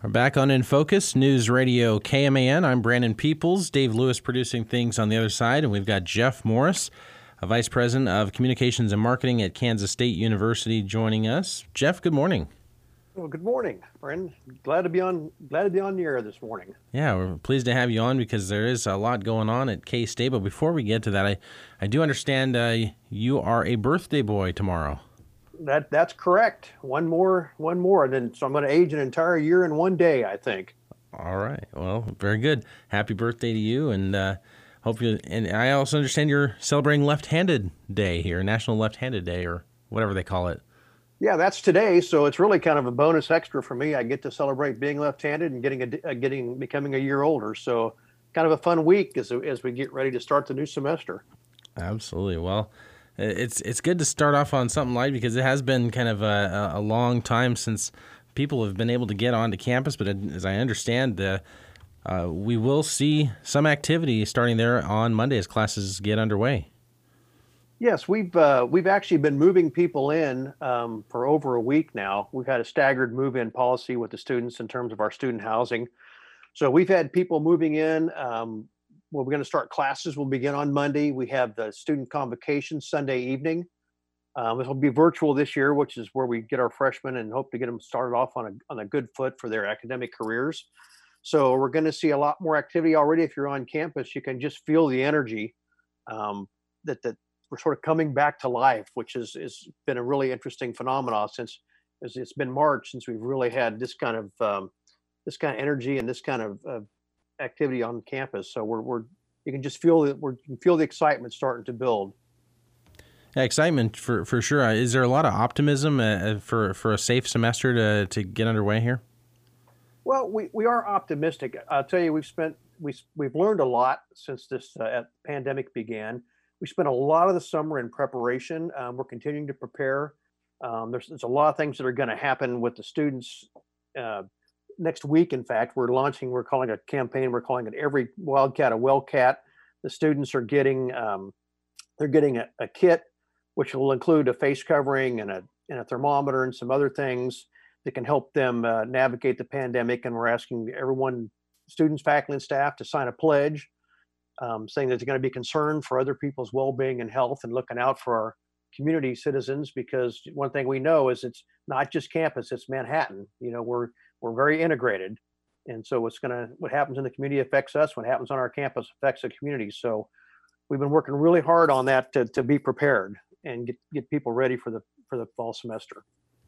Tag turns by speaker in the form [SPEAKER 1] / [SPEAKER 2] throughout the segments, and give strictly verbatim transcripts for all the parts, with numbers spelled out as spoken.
[SPEAKER 1] We're back on In Focus, News Radio K M A N. I'm Brandon Peoples, Dave Lewis producing things on the other side, and we've got Jeff Morris, a Vice President of Communications and Marketing at Kansas State University, joining us. Jeff, good morning.
[SPEAKER 2] Well, good morning, Brandon. Glad to be on. Glad to be on the air this morning.
[SPEAKER 1] Yeah, we're pleased to have you on because there is a lot going on at K-State. But before we get to that, I, I do understand uh, you are a birthday boy tomorrow.
[SPEAKER 2] That that's correct. One more, one more. Then so I'm going to age an entire year in one day, I think.
[SPEAKER 1] All right. Well, very good. Happy birthday to you, and uh, hope you. And I also understand you're celebrating Left-Handed Day here, National Left-Handed Day, or whatever they call it.
[SPEAKER 2] Yeah, that's today. So it's really kind of a bonus extra for me. I get to celebrate being left-handed and getting a, a getting becoming a year older. So kind of a fun week as as we get ready to start the new semester.
[SPEAKER 1] Absolutely. Well. It's it's good to start off on something light because it has been kind of a, a long time since people have been able to get onto campus. But as I understand, uh, uh, we will see some activity starting there on Monday as classes get underway.
[SPEAKER 2] Yes, we've uh, we've actually been moving people in um, for over a week now. We've had a staggered move-in policy with the students in terms of our student housing. So we've had people moving in. Um, Well, we're going to start classes. We'll begin on Monday. We have the student convocation Sunday evening. Um, it'll be virtual this year, which is where we get our freshmen and hope to get them started off on a on a good foot for their academic careers. So we're going to see a lot more activity already. If you're on campus, you can just feel the energy um, that that we're sort of coming back to life, which is is been a really interesting phenomenon since it's been March since we've really had this kind of um, this kind of energy and this kind of uh, activity on campus. So we're we're you can just feel that we're you can feel the excitement starting to build.
[SPEAKER 1] Yeah, excitement for for sure. Is there a lot of optimism uh, for for a safe semester to to get underway here?
[SPEAKER 2] Well, we we are optimistic. I'll tell you, we've spent we we've learned a lot since this uh, pandemic began. We spent a lot of the summer in preparation. Um, we're continuing to prepare. Um, there's there's a lot of things that are going to happen with the students. Uh, Next week, in fact, we're launching, we're calling a campaign, we're calling it Every Wildcat a Wellcat. The students are getting, um, they're getting a, a kit, which will include a face covering and a, and a thermometer and some other things that can help them uh, navigate the pandemic. And we're asking everyone, students, faculty, and staff to sign a pledge um, saying that they're going to be concerned for other people's well-being and health and looking out for our community citizens, because one thing we know is it's not just campus, it's Manhattan. You know, we're we're very integrated, and so what's gonna what happens in the community affects us. What happens on our campus affects the community. So we've been working really hard on that to to be prepared and get get people ready for the for the fall semester.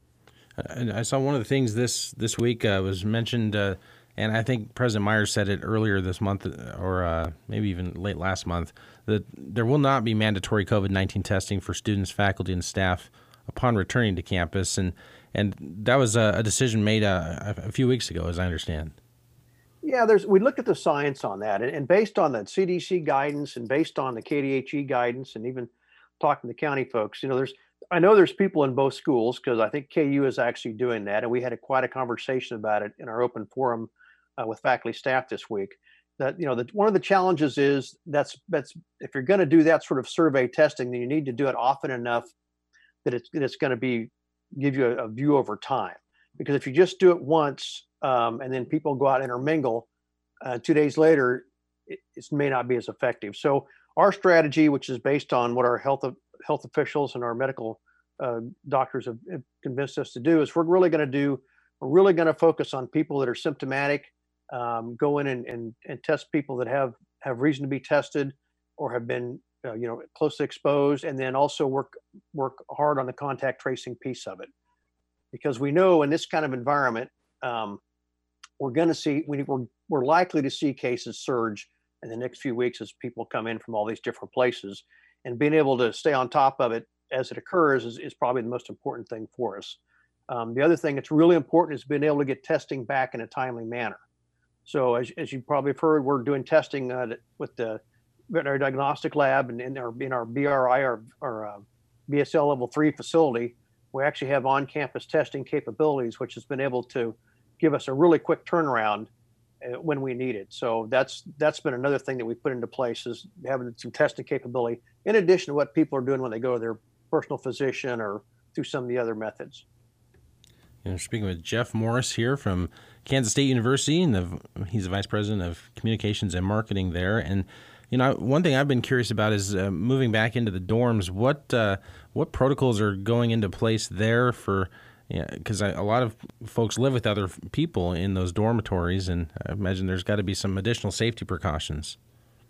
[SPEAKER 1] And I saw one of the things this this week uh, was mentioned, uh, and I think President Myers said it earlier this month, or uh, maybe even late last month, that there will not be mandatory COVID nineteen testing for students, faculty, and staff upon returning to campus. And and that was a, a decision made uh, a few weeks ago, as I understand.
[SPEAKER 2] Yeah, there's we looked at the science on that, and, and based on the C D C guidance and based on the K D H E guidance, and even talking to county folks, you know, there's I know there's people in both schools because I think K U is actually doing that, and we had a, quite a conversation about it in our open forum uh, with faculty staff this week. That you know, that one of the challenges is that's that's if you're going to do that sort of survey testing, then you need to do it often enough that it's that it's going to be give you a, a view over time. Because if you just do it once um, and then people go out and intermingle, uh, two days later, it, it may not be as effective. So our strategy, which is based on what our health health officials and our medical uh, doctors have, have convinced us to do, is we're really going to do, we're really going to focus on people that are symptomatic, um, go in and, and, and test people that have, have reason to be tested or have been, uh, you know, closely exposed, and then also work, work hard on the contact tracing piece of it. Because we know in this kind of environment, um, we're going to see, we, we're, we're likely to see cases surge in the next few weeks as people come in from all these different places. And being able to stay on top of it as it occurs is, is probably the most important thing for us. Um, the other thing that's really important is being able to get testing back in a timely manner. So as, as you probably have heard, we're doing testing uh, with the veterinary diagnostic lab and in our, in our B R I, our, our uh, B S L level three facility. We actually have on-campus testing capabilities, which has been able to give us a really quick turnaround uh, when we need it. So that's that's been another thing that we put into place, is having some testing capability in addition to what people are doing when they go to their personal physician or through some of the other methods.
[SPEAKER 1] You know, speaking with Jeff Morris here from Kansas State University, and the, he's the vice president of communications and marketing there. And you know, one thing I've been curious about is uh, moving back into the dorms. What uh, what protocols are going into place there for? Because yeah, a lot of folks live with other people in those dormitories, and I imagine there's got to be some additional safety precautions.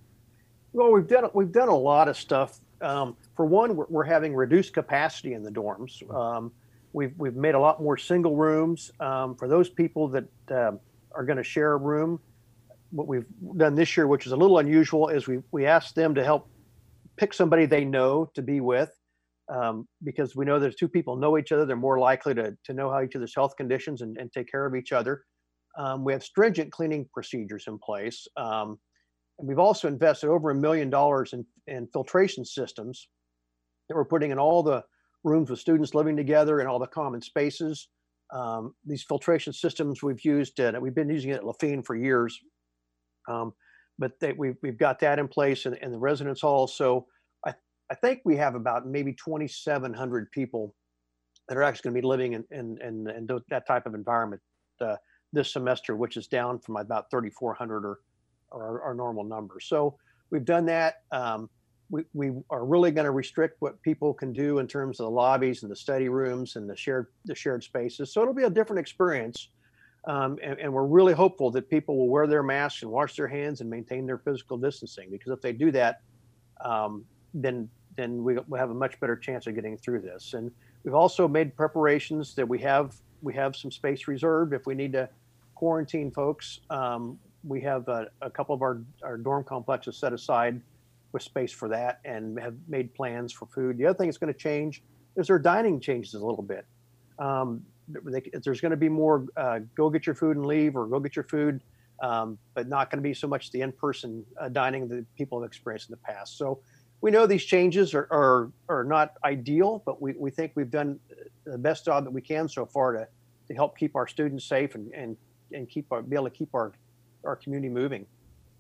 [SPEAKER 2] Well, we've done we've done a lot of stuff. Um, for one, we're, we're having reduced capacity in the dorms. Um, we've we've made a lot more single rooms um, for those people that uh, are going to share a room. What we've done this year, which is a little unusual, is we we asked them to help pick somebody they know to be with. Um, because we know there's two people know each other, they're more likely to, to know how each other's health conditions and, and take care of each other. Um, we have stringent cleaning procedures in place. Um, and we've also invested over a million dollars in, in filtration systems that we're putting in all the rooms with students living together and all the common spaces. Um, these filtration systems we've used, uh, we've been using it at Lafayette for years. Um, but they, we've, we've got that in place in, in the residence hall. So I think we have about maybe twenty-seven hundred people that are actually going to be living in, in, in, in that type of environment uh, this semester, which is down from about thirty-four hundred or, or our normal number. So we've done that. Um, we, we are really going to restrict what people can do in terms of the lobbies and the study rooms and the shared, the shared spaces. So it'll be a different experience. Um, and, and we're really hopeful that people will wear their masks and wash their hands and maintain their physical distancing, because if they do that, um, then then we we have a much better chance of getting through this. And we've also made preparations that we have we have some space reserved if we need to quarantine folks. Um, we have a, a couple of our, our dorm complexes set aside with space for that, and have made plans for food. The other thing that's going to change is our dining changes a little bit. Um, they, there's going to be more uh, go get your food and leave, or go get your food, um, but not going to be so much the in-person uh, dining that people have experienced in the past. So we know these changes are, are, are not ideal, but we, we think we've done the best job that we can so far to, to help keep our students safe and, and, and keep our, be able to keep our, our community moving.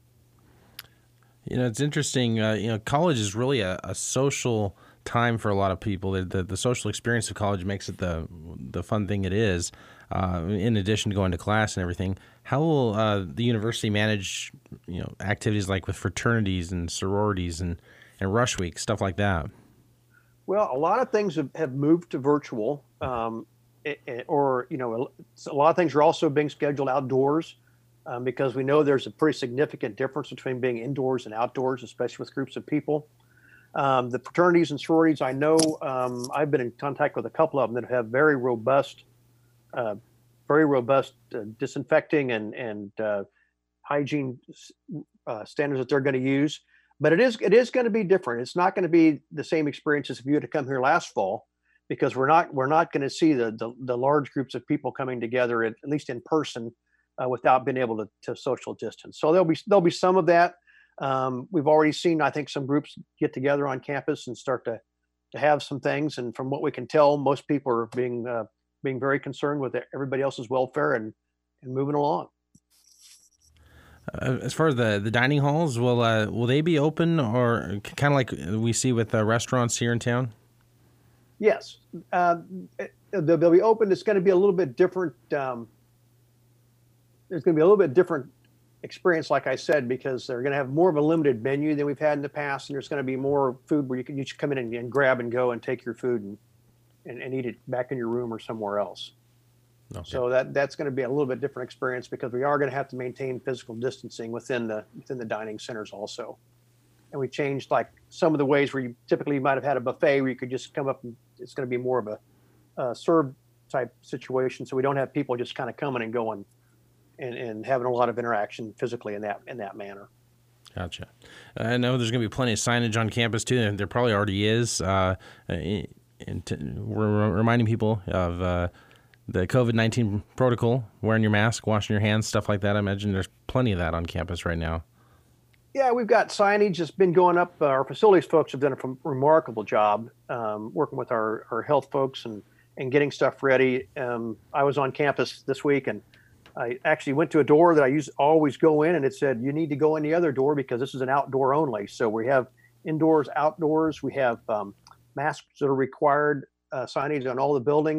[SPEAKER 1] You know, it's interesting. Uh, you know, college is really a, a social time for a lot of people. The, the, the social experience of college makes it the the fun thing it is, uh, in addition to going to class and everything. How will uh, the university manage, you know, activities like with fraternities and sororities and and Rush Week, stuff like that?
[SPEAKER 2] Well, a lot of things have, have moved to virtual, um, it, it, or, you know, a lot of things are also being scheduled outdoors, um, because we know there's a pretty significant difference between being indoors and outdoors, especially with groups of people. Um, the fraternities and sororities, I know, um, I've been in contact with a couple of them that have very robust, uh, very robust uh, disinfecting and, and uh, hygiene uh, standards that they're going to use. But it is it is going to be different. It's not going to be the same experience as if you had to come here last fall, because we're not we're not going to see the, the the large groups of people coming together, at, at least in person, uh, without being able to, to social distance. So there'll be there'll be some of that. Um, we've already seen, I think, some groups get together on campus and start to to have some things. And from what we can tell, most people are being uh, being very concerned with everybody else's welfare and and moving along.
[SPEAKER 1] Uh, as far as the, the dining halls, will uh, will they be open, or kind of like we see with uh, restaurants here in town?
[SPEAKER 2] Yes, uh, they'll, they'll be open. It's going to be a little bit different. Um, there's going to be a little bit different experience, like I said, because they're going to have more of a limited menu than we've had in the past, and there's going to be more food where you can you come in and, and grab and go and take your food and, and, and eat it back in your room or somewhere else. Okay. So that that's going to be a little bit different experience, because we are going to have to maintain physical distancing within the within the dining centers also. And we changed like some of the ways where you typically you might have had a buffet where you could just come up and it's going to be more of a uh, served type situation. So we don't have people just kind of coming and going and, and having a lot of interaction physically in that in that manner.
[SPEAKER 1] Gotcha. I know there's going to be plenty of signage on campus too, and there probably already is. Uh, and to, we're reminding people of uh, the COVID nineteen protocol, wearing your mask, washing your hands, stuff like that. I imagine there's plenty of that on campus right now.
[SPEAKER 2] Yeah, we've got signage that's been going up. Uh, our facilities folks have done a remarkable job um, working with our, our health folks and, and getting stuff ready. Um, I was on campus this week, and I actually went to a door that I use always go in, and it said, you need to go in the other door because this is an outdoor only. So we have indoors, outdoors. We have um, masks that are required, uh, signage on all the buildings.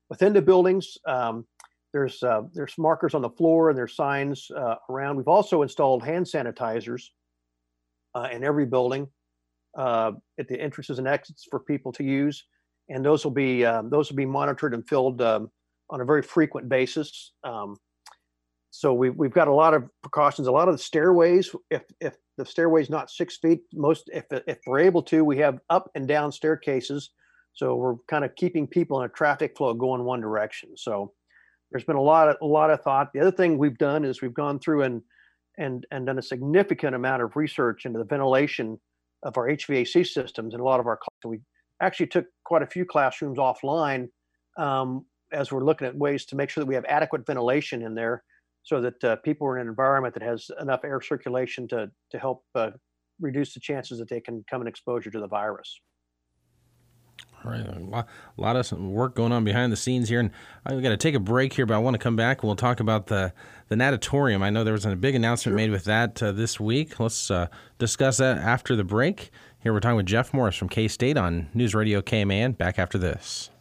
[SPEAKER 2] within the buildings. Um, there's uh, there's markers on the floor and there's signs uh, around. We've also installed hand sanitizers uh, in every building uh, at the entrances and exits for people to use, and those will be um, those will be monitored and filled um, on a very frequent basis. Um, so we've we've got a lot of precautions. A lot of the stairways, if if the stairway's not six feet, most if if we're able to, we have up and down staircases. So we're kind of keeping people in a traffic flow going one direction. So there's been a lot of a lot of thought. The other thing we've done is we've gone through and and and done a significant amount of research into the ventilation of our H V A C systems in a lot of our classes. We actually took quite a few classrooms offline um, as we're looking at ways to make sure that we have adequate ventilation in there, so that uh, people are in an environment that has enough air circulation to to help uh, reduce the chances that they can come in exposure to the virus.
[SPEAKER 1] All right, a lot, a lot of work going on behind the scenes here, and I've got to take a break here, but I want to come back and we'll talk about the, the natatorium. I know there was a big announcement made with that uh, this week. Let's uh, discuss that after the break. Here we're talking with Jeff Morris from K-State on News Radio K M A N. Back after this.